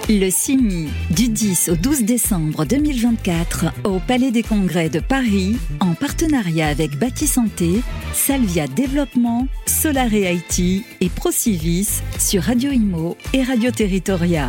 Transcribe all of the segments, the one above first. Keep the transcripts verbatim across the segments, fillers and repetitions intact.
Le CIMI, du dix au douze décembre deux mille vingt-quatre, au Palais des Congrès de Paris, en partenariat avec Bâti Santé, Salvia Développement, Solare I T et Procivis sur Radio Imo et Radio Territoria.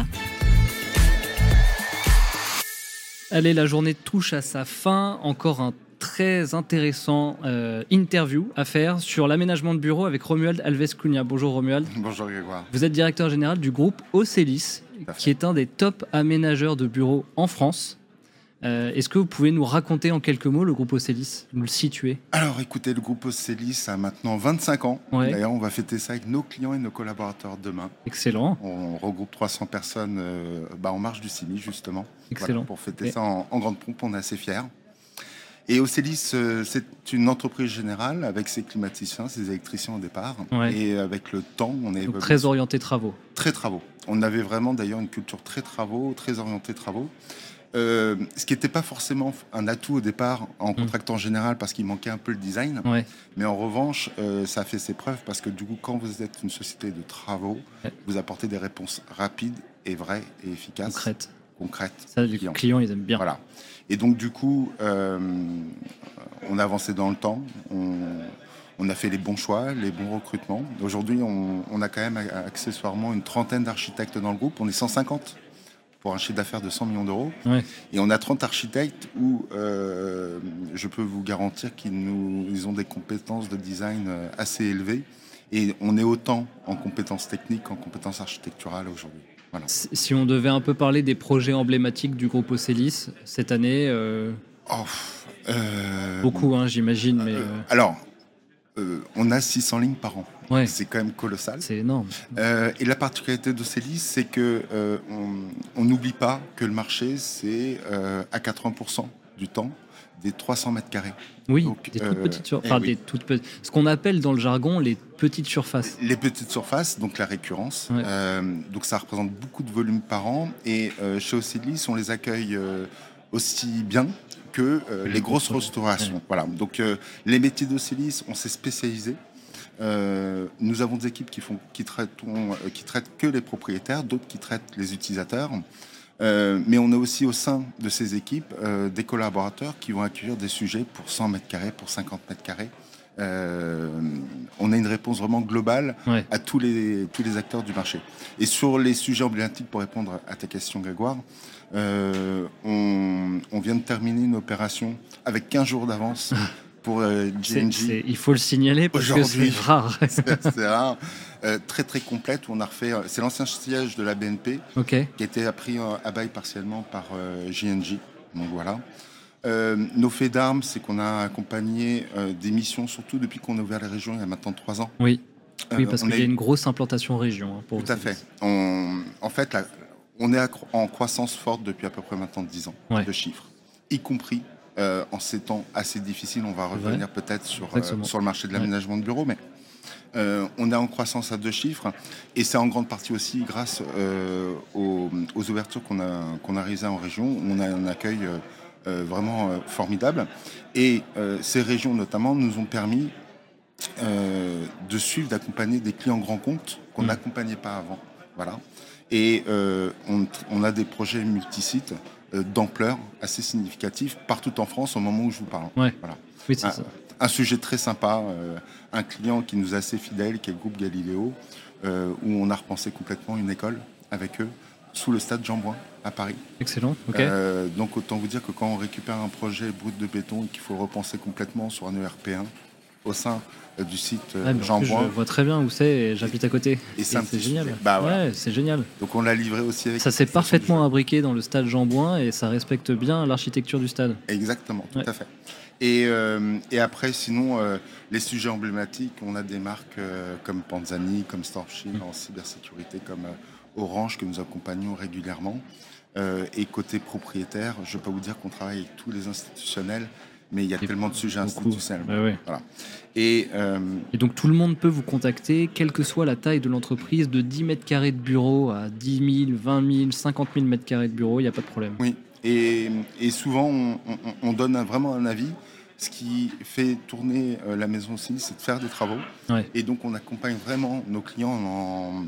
Allez, la journée touche à sa fin. Encore un très intéressant euh, interview à faire sur l'aménagement de bureaux avec Romuald Alves Cunha. Bonjour Romuald. Bonjour Grégoire. Vous êtes directeur général du groupe Ocelis, qui est un des top aménageurs de bureaux en France. Euh, est-ce que vous pouvez nous raconter en quelques mots le groupe Ocelis, nous le situer? Alors écoutez, le groupe Ocelis a maintenant vingt-cinq ans. Ouais. D'ailleurs, on va fêter ça avec nos clients et nos collaborateurs demain. Excellent. On regroupe trois cents personnes euh, bah, en marge du CIMI, justement. Excellent. Voilà, pour fêter et... ça en, en grande pompe, on est assez fiers. Et Ocelis, euh, c'est une entreprise générale avec ses climaticiens, ses électriciens au départ. Ouais. Et avec le temps, on est... Donc, très orienté travaux. Très travaux. On avait vraiment d'ailleurs une culture très travaux, très orientée travaux. Euh, ce qui n'était pas forcément un atout au départ en contractant en général parce qu'il manquait un peu le design. Ouais. Mais en revanche, euh, ça a fait ses preuves parce que du coup, quand vous êtes une société de travaux, ouais. vous apportez des réponses rapides et vraies et efficaces. Concrètes. Concrètes. Ça, les clients. clients, ils aiment bien. Voilà. Et donc, du coup, euh, on a avancé dans le temps. On, on a fait les bons choix, les bons recrutements. Aujourd'hui, on, on a quand même accessoirement une trentaine d'architectes dans le groupe. On est cent cinquante. Pour un chiffre d'affaires de cent millions d'euros. Ouais. Et on a trente architectes où euh, je peux vous garantir qu'ils nous, ils ont des compétences de design assez élevées. Et on est autant en compétences techniques qu'en compétences architecturales aujourd'hui. Voilà. Si on devait un peu parler des projets emblématiques du groupe Ocelis cette année, euh... oh, euh... beaucoup, hein, j'imagine. Mais euh, alors, euh, on a six cents lignes par an. Ouais. C'est quand même colossal. C'est énorme. Euh, et la particularité d'Ocelis, c'est que euh, on n'oublie pas que le marché, c'est euh, à quatre-vingts pour cent du temps des trois cents mètres carrés. Oui, donc, des euh, toutes petites surfaces. Enfin, oui. des toutes pe... ce qu'on appelle dans le jargon les petites surfaces. Les petites surfaces, donc la récurrence. Ouais. Euh, donc ça représente beaucoup de volume par an. Et euh, chez Ocelis, on les accueille euh, aussi bien que euh, les grosses restaurations. Ouais. Voilà. Donc euh, les métiers d'Ocelis, on s'est spécialisé. Euh, nous avons des équipes qui, font, qui, traitent, on, qui traitent que les propriétaires, d'autres qui traitent les utilisateurs. Euh, mais on a aussi au sein de ces équipes euh, des collaborateurs qui vont accueillir des sujets pour cent mètres carrés, pour cinquante mètres carrés. Euh, on a une réponse vraiment globale ouais. à tous les, tous les acteurs du marché. Et sur les sujets emblématiques, pour répondre à ta question, Grégoire, euh, on, on vient de terminer une opération avec quinze jours d'avance. Pour euh, G N G. C'est, c'est, il faut le signaler parce que c'est rare. c'est, c'est rare. Euh, très très complète où on a refait. Euh, c'est l'ancien siège de la B N P okay. qui a été appris euh, à bail partiellement par euh, G N G. Donc voilà. Euh, nos faits d'armes, c'est qu'on a accompagné euh, des missions, surtout depuis qu'on a ouvert les régions il y a maintenant trois ans. Oui. Oui, parce euh, qu'il a... y a une grosse implantation région. Hein, pour Tout à fait. On, en fait, là, on est en croissance forte depuis à peu près maintenant dix ans ouais. de chiffres, y compris. Euh, en ces temps assez difficiles, on va revenir ouais. peut-être sur, euh, sur le marché de l'aménagement ouais. de bureaux, mais euh, on est en croissance à deux chiffres et c'est en grande partie aussi grâce euh, aux, aux ouvertures qu'on a, qu'on a réalisées en région. On a un accueil euh, vraiment euh, formidable et euh, ces régions notamment nous ont permis euh, de suivre, d'accompagner des clients grands comptes qu'on mmh. n'accompagnait pas avant. Voilà. Et euh, on, on a des projets multisites d'ampleur assez significatif partout en France au moment où je vous parle. Ouais. Voilà. Oui, c'est un, ça. un sujet très sympa, euh, un client qui nous est assez fidèle, qui est le groupe Galiléo, euh, où on a repensé complètement une école avec eux sous le stade Jean-Bouin à Paris. Excellent. Okay. Euh, donc autant vous dire que quand on récupère un projet brut de béton et qu'il faut le repenser complètement sur un E R P un au sein du site ah, Jean-Bouin. Je vois très bien où c'est et j'habite à côté. Et, et c'est, c'est génial. Bah, voilà. Ouais, c'est génial. Donc on l'a livré aussi avec... Ça s'est parfaitement imbriqué dans le stade Jean-Bouin et ça respecte bien l'architecture du stade. Exactement, tout ouais. à fait. Et, euh, et après, sinon, euh, les sujets emblématiques, on a des marques euh, comme Panzani, comme Stormshield mmh. en cybersécurité, comme euh, Orange que nous accompagnons régulièrement. Euh, et côté propriétaire, je ne vais pas vous dire qu'on travaille avec tous les institutionnels, mais il y a et tellement de sujets beaucoup. institutionnels. Ouais, ouais. Voilà. Et, euh, et donc tout le monde peut vous contacter, quelle que soit la taille de l'entreprise, de dix mètres carrés de bureau à dix mille, vingt mille, cinquante mille mètres carrés de bureau, il n'y a pas de problème. Oui, et, et souvent on, on, on donne un, vraiment un avis. Ce qui fait tourner euh, la maison aussi, c'est de faire des travaux. Ouais. Et donc on accompagne vraiment nos clients en,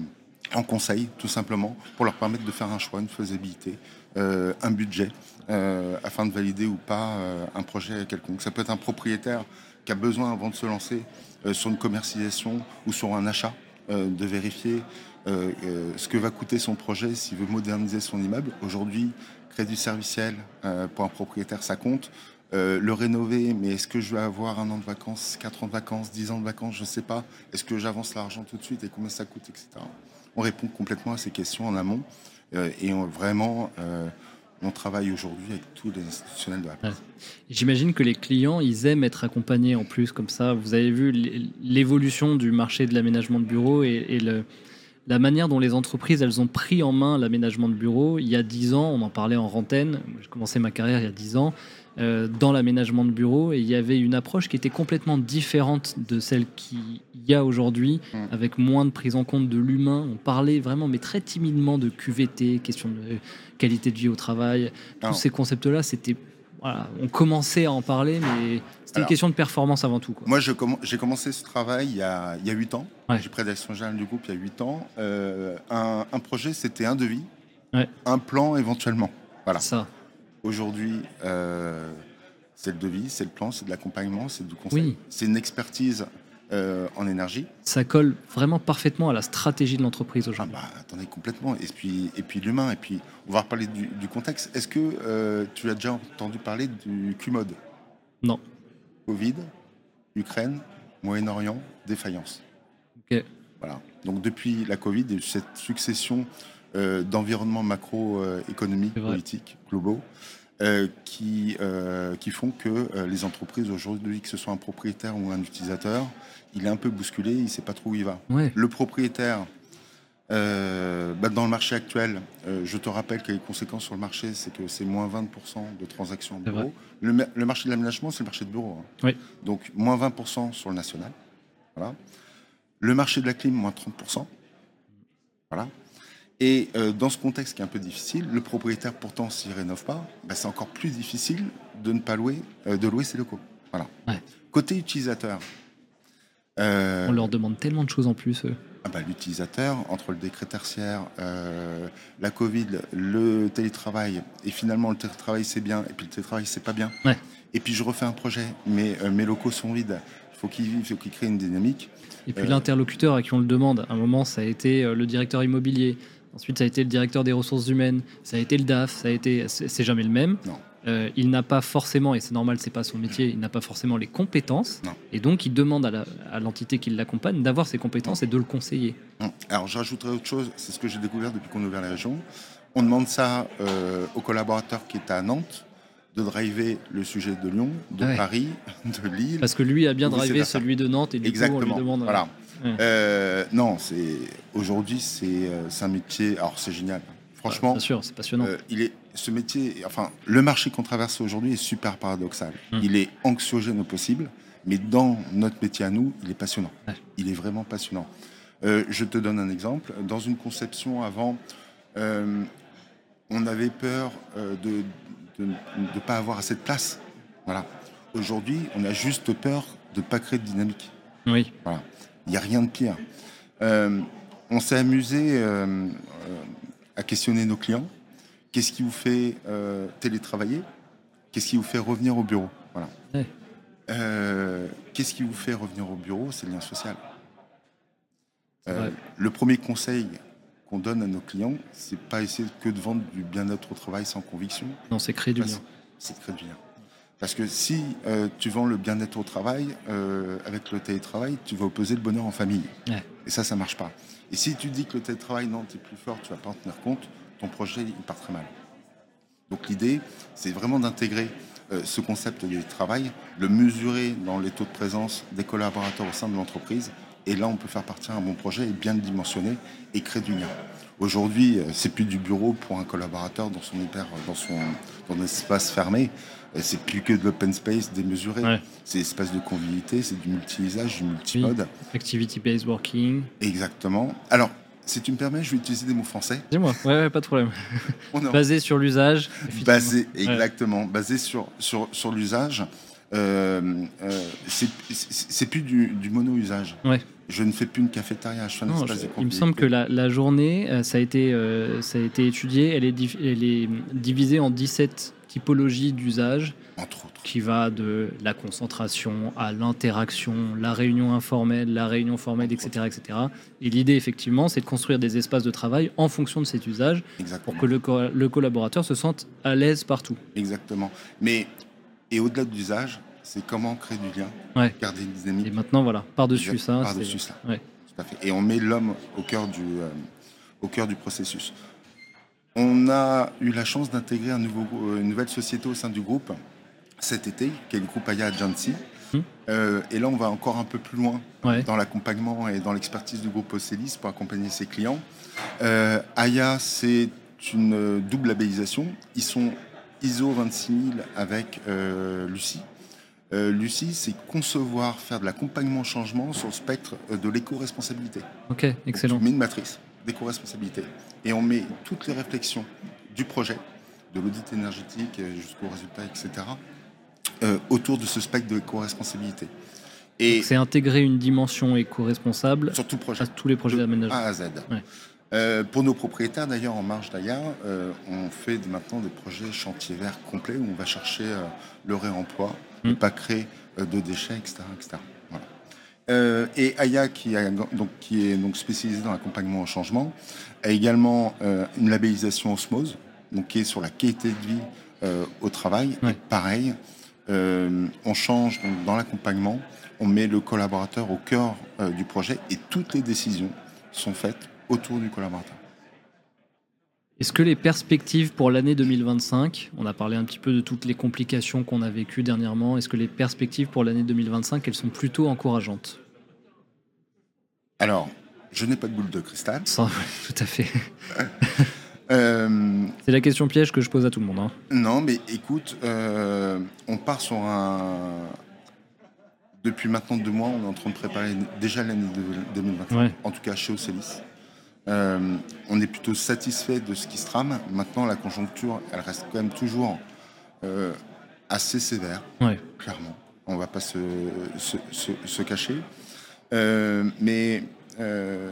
en conseil, tout simplement, pour leur permettre de faire un choix, une faisabilité, euh, un budget, euh, afin de valider ou pas euh, un projet quelconque. Ça peut être un propriétaire qui a besoin, avant de se lancer euh, sur une commercialisation ou sur un achat, euh, de vérifier euh, euh, ce que va coûter son projet s'il veut moderniser son immeuble. Aujourd'hui, crédit serviciel euh, pour un propriétaire, ça compte. Euh, le rénover, mais est-ce que je vais avoir un an de vacances, quatre ans de vacances, dix ans de vacances, je ne sais pas. Est-ce que j'avance l'argent tout de suite et combien ça coûte, et cetera. On répond complètement à ces questions en amont euh, et on, vraiment, euh, on travaille aujourd'hui avec tous les institutionnels de la place. Ouais. J'imagine que les clients, ils aiment être accompagnés en plus comme ça. Vous avez vu l'évolution du marché de l'aménagement de bureaux et, et le, la manière dont les entreprises, elles ont pris en main l'aménagement de bureaux. Il y a dix ans, on en parlait en rantaine, j'ai commencé ma carrière il y a dix ans, euh, dans l'aménagement de bureaux, et il y avait une approche qui était complètement différente de celle qu'il y a aujourd'hui, mmh. avec moins de prise en compte de l'humain. On parlait vraiment, mais très timidement, de Q V T, question de qualité de vie au travail. Tous Alors, ces concepts-là, c'était... Voilà, on commençait à en parler, mais c'était Alors, une question de performance avant tout, quoi. Moi, je comm- j'ai commencé ce travail il y a, il y a huit ans. Ouais. J'ai pris la direction générale du groupe il y a huit ans. Euh, un, un projet, c'était un devis, ouais. un plan éventuellement. Voilà. Ça. Aujourd'hui, euh, c'est le devis, c'est le plan, c'est de l'accompagnement, c'est du conseil. Oui. C'est une expertise euh, en énergie. Ça colle vraiment parfaitement à la stratégie de l'entreprise aujourd'hui. Ah bah, attendez, complètement. Et puis, et puis l'humain. Et puis, on va reparler du, du contexte. Est-ce que euh, tu as déjà entendu parler du Q-Mode ? Non. Covid, Ukraine, Moyen-Orient, défaillance. Ok. Voilà. Donc depuis la Covid, il y a eu cette succession euh, d'environnements macroéconomiques, euh, politiques, globaux, euh, qui, euh, qui font que euh, les entreprises aujourd'hui, que ce soit un propriétaire ou un utilisateur, il est un peu bousculé, il ne sait pas trop où il va. Ouais. Le propriétaire, euh, bah dans le marché actuel, euh, je te rappelle que les conséquences sur le marché, c'est que c'est moins vingt pour cent de transactions en bureau. Le, le marché de l'aménagement, c'est le marché de bureau. Hein. Oui. Donc moins vingt pour cent sur le national. Voilà. Le marché de la clim, moins trente pour cent. Voilà. Et euh, dans ce contexte qui est un peu difficile, le propriétaire, pourtant, s'il ne rénove pas, bah, c'est encore plus difficile de ne pas louer, euh, de louer ses locaux. Voilà. Ouais. Côté utilisateur... Euh, On leur demande tellement de choses en plus, eux. Ah bah, l'utilisateur, entre le décret tertiaire, euh, la Covid, le télétravail, et finalement le télétravail c'est bien, et puis le télétravail c'est pas bien. Ouais. Et puis je refais un projet, mais euh, mes locaux sont vides, il faut qu'ils vivent, il faut qu'ils créent une dynamique. Et puis euh... l'interlocuteur à qui on le demande, à un moment ça a été le directeur immobilier, ensuite ça a été le directeur des ressources humaines, ça a été le D A F, ça a été... c'est jamais le même. Non. Euh, il n'a pas forcément, et c'est normal, c'est pas son métier, il n'a pas forcément les compétences, non. Et donc il demande à, la, à l'entité qui l'accompagne d'avoir ces compétences non. et de le conseiller. Non. Alors j'ajouterais autre chose, c'est ce que j'ai découvert depuis qu'on a ouvert la région. On demande ça euh, aux collaborateurs qui étaient à Nantes, de driver le sujet de Lyon, de ouais. Paris, de Lille. Parce que lui a bien drivé celui de Nantes et du Exactement. coup on lui demande... Voilà. Ouais. Euh, non, c'est, aujourd'hui c'est, euh, c'est un métier, alors c'est génial. Franchement, bien sûr, c'est passionnant. Euh, il est, ce métier, enfin, le marché qu'on traverse aujourd'hui est super paradoxal. Hum. Il est anxiogène au possible, mais dans notre métier à nous, il est passionnant. Ouais. Il est vraiment passionnant. Euh, je te donne un exemple. Dans une conception avant, euh, on avait peur euh, de ne pas avoir assez de place. Voilà. Aujourd'hui, on a juste peur de ne pas créer de dynamique. Oui. Voilà. Il n'y a rien de pire. Euh, on s'est amusé euh, euh, à questionner nos clients. Qu'est-ce qui vous fait euh, télétravailler ? Qu'est-ce qui vous fait revenir au bureau ? Voilà. Ouais. Euh, qu'est-ce qui vous fait revenir au bureau ? C'est le lien social. Euh, le premier conseil qu'on donne à nos clients, c'est pas essayer que de vendre du bien-être au travail sans conviction. Non, c'est créer du lien. C'est créer du lien. Parce que si euh, tu vends le bien-être au travail, euh, avec le télétravail, tu vas opposer le bonheur en famille. Ouais. Et ça, ça marche pas. Et si tu dis que le télétravail, non, tu es plus fort, tu vas pas en tenir compte, ton projet, il part très mal. Donc l'idée, c'est vraiment d'intégrer euh, ce concept de travail, le mesurer dans les taux de présence des collaborateurs au sein de l'entreprise. Et là, on peut faire partir un bon projet et bien le dimensionner et créer du lien. Aujourd'hui, c'est plus du bureau pour un collaborateur dans son hyper, dans son, dans un espace fermé. C'est plus que de l'open space démesuré. Ouais. C'est espace de convivialité, c'est du multi-usage, du multi-mode. Oui. Activity-based working. Exactement. Alors, si tu me permets, je vais utiliser des mots français. Dis-moi, ouais, ouais, pas de problème. A... Basé sur l'usage. Basé, exactement. Ouais. Basé sur, sur, sur l'usage. Euh, euh, c'est, c'est plus du, du mono-usage. Ouais. Je ne fais plus une cafétéria, je fais un non, espace je, de il me semble que la, la journée, euh, ça, a été, euh, ça a été étudié, elle est, div, elle est divisée en dix-sept typologies d'usage, entre autres, qui va de la concentration à l'interaction, la réunion informelle, la réunion formelle, et cetera, et cetera. Et l'idée, effectivement, c'est de construire des espaces de travail en fonction de cet usage. Exactement. Pour que le, co- le collaborateur se sente à l'aise partout. Exactement. Mais, et au-delà de l'usage, c'est comment créer du lien, ouais. garder une dynamique. Et maintenant, voilà, par-dessus exact, ça. Par-dessus ça. Ouais. Tout à fait. Et on met l'homme au cœur du, euh, au cœur du processus. On a eu la chance d'intégrer un nouveau, euh, une nouvelle société au sein du groupe cet été, qui est le groupe Aya Agency. Mmh. Euh, et là, on va encore un peu plus loin ouais. dans l'accompagnement et dans l'expertise du groupe Océlis pour accompagner ses clients. Euh, Aya, c'est une double labellisation. Ils sont I S O vingt-six mille avec euh, Lucie. Euh, Lucie, c'est concevoir, faire de l'accompagnement au changement sur le spectre de l'éco-responsabilité. Ok, excellent. Donc, tu mets une matrice d'éco-responsabilité et on met toutes les réflexions du projet, de l'audit énergétique jusqu'aux résultats, et cetera, euh, autour de ce spectre de l'éco-responsabilité. Et donc c'est intégrer une dimension éco-responsable sur tout projet, à tous les projets d'aménagement. A à Z. Ouais. Euh, pour nos propriétaires, d'ailleurs, en marge d'Aya, euh, on fait maintenant des projets chantiers verts complets où on va chercher euh, le réemploi, mmh. ne pas créer euh, de déchets, et cetera, et cetera. Voilà. Euh, et Aya, qui, a, donc, qui est donc spécialisée dans l'accompagnement au changement, a également euh, une labellisation Osmose, donc qui est sur la qualité de vie euh, au travail. Ouais. Et pareil, euh, on change donc, dans l'accompagnement, on met le collaborateur au cœur euh, du projet et toutes les décisions sont faites autour du collaborateur. Est-ce que les perspectives pour l'année deux mille vingt-cinq, on a parlé un petit peu de toutes les complications qu'on a vécues dernièrement, est-ce que les perspectives pour l'année deux mille vingt-cinq, elles sont plutôt encourageantes ? Alors, je n'ai pas de boule de cristal. Ça, oui, tout à fait. euh, C'est la question piège que je pose à tout le monde. Hein. Non, mais écoute, euh, on part sur un... Depuis maintenant deux mois, on est en train de préparer déjà l'année deux mille vingt-cinq, ouais. En tout cas chez Océlis. Euh, on est plutôt satisfait de ce qui se trame. Maintenant, la conjoncture, elle reste quand même toujours euh, assez sévère, ouais. Clairement. On ne va pas se, se, se, se cacher. Euh, mais euh,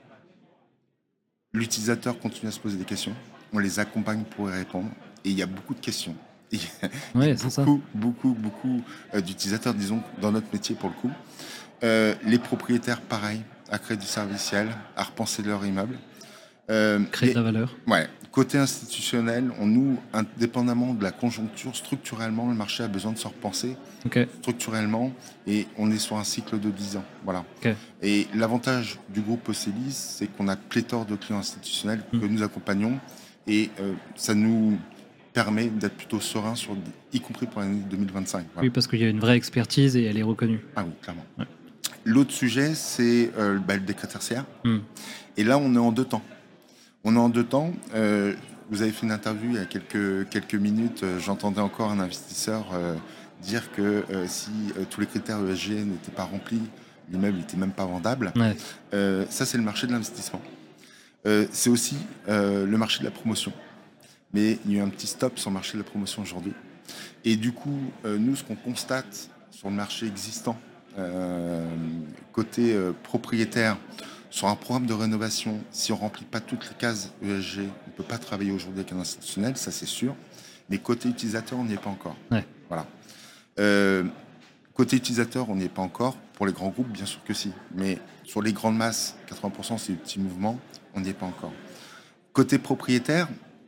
l'utilisateur continue à se poser des questions. On les accompagne pour y répondre. Et il y a beaucoup de questions. Il y a, ouais, il y a c'est beaucoup, ça. beaucoup, beaucoup euh, d'utilisateurs, disons, dans notre métier pour le coup. Euh, les propriétaires, pareil, à créer du serviciel, à repenser leur immeuble. Euh, créer de la valeur. Ouais. Côté institutionnel, on nous, indépendamment de la conjoncture, structurellement, le marché a besoin de se repenser okay. structurellement, et on est sur un cycle de dix ans. Voilà. Okay. Et l'avantage du groupe Océlis, c'est qu'on a pléthore de clients institutionnels mmh. que nous accompagnons, et euh, ça nous permet d'être plutôt serein, sur, y compris pour l'année deux mille vingt-cinq. Voilà. Oui, parce qu'il y a une vraie expertise et elle est reconnue. Ah oui, clairement. Ouais. L'autre sujet, c'est euh, bah, le décret tertiaire. Mmh. Et là, on est en deux temps. On est en deux temps. Euh, vous avez fait une interview il y a quelques, quelques minutes. Euh, j'entendais encore un investisseur euh, dire que euh, si euh, tous les critères E S G n'étaient pas remplis, l'immeuble n'était même pas vendable. Ouais. Euh, ça, c'est le marché de l'investissement. Euh, c'est aussi euh, le marché de la promotion. Mais il y a eu un petit stop sur le marché de la promotion aujourd'hui. Et du coup, euh, nous, ce qu'on constate sur le marché existant, euh, côté euh, propriétaire, sur un programme de rénovation, si on ne remplit pas toutes les cases E S G, on ne peut pas travailler aujourd'hui avec un institutionnel, ça c'est sûr. Mais côté utilisateur, on n'y est pas encore. Ouais. Voilà. Euh, côté utilisateur, on n'y est pas encore. Pour les grands groupes, bien sûr que si. Mais sur les grandes masses, quatre-vingts pour cent c'est des petits mouvements, on n'y est pas encore. Côté propriétaire,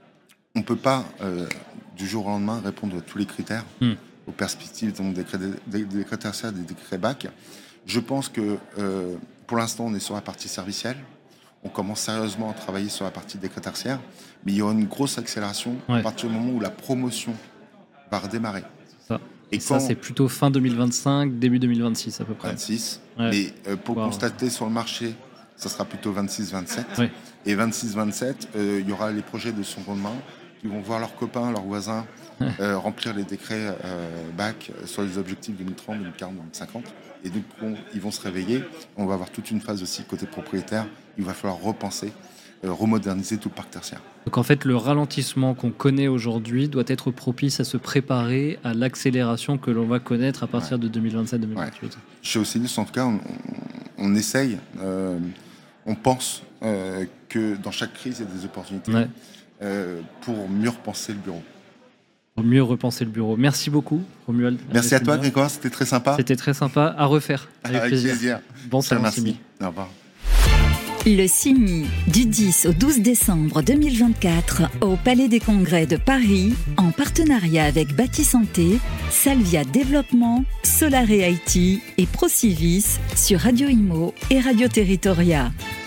on ne peut pas, euh, du jour au lendemain, répondre à tous les critères, mmh. aux perspectives donc, des, des, des décrets tertiaires, des décrets B A C. Je pense que euh, pour l'instant, on est sur la partie servicielle. On commence sérieusement à travailler sur la partie décret tertiaire, mais il y aura une grosse accélération ouais. à partir du moment où la promotion va redémarrer. Ça. Et, Et quand... ça, c'est plutôt fin deux mille vingt-cinq, début deux mille vingt-six à peu près. vingt-six. Ouais. Mais euh, pour wow. constater sur le marché, ça sera plutôt vingt-six vingt-sept. Ouais. Et vingt-six vingt-sept, euh, il y aura les projets de seconde main qui vont voir leurs copains, leurs voisins euh, remplir les décrets euh, B A C sur les objectifs deux mille trente, deux mille quarante, deux mille cinquante. Et donc, on, ils vont se réveiller. On va avoir toute une phase aussi côté propriétaire. Il va falloir repenser, euh, remoderniser tout le parc tertiaire. Donc, en fait, le ralentissement qu'on connaît aujourd'hui doit être propice à se préparer à l'accélération que l'on va connaître à partir ouais. de deux mille vingt-sept deux mille vingt-huit. Ouais. Chez Océlis, en tout cas, on, on essaye, euh, on pense euh, que dans chaque crise, il y a des opportunités ouais. euh, pour mieux repenser le bureau. Pour mieux repenser le bureau. Merci beaucoup, Romuald. Merci à toi, Grégoire, c'était très sympa. C'était très sympa, à refaire. Avec, avec plaisir. plaisir. Bon salon, Simi. Au revoir. Le Simi, du dix au douze décembre deux mille vingt-quatre, au Palais des Congrès de Paris, en partenariat avec Bâti Santé, Salvia Développement, Solaré I T et Procivis sur Radio Imo et Radio Territoria.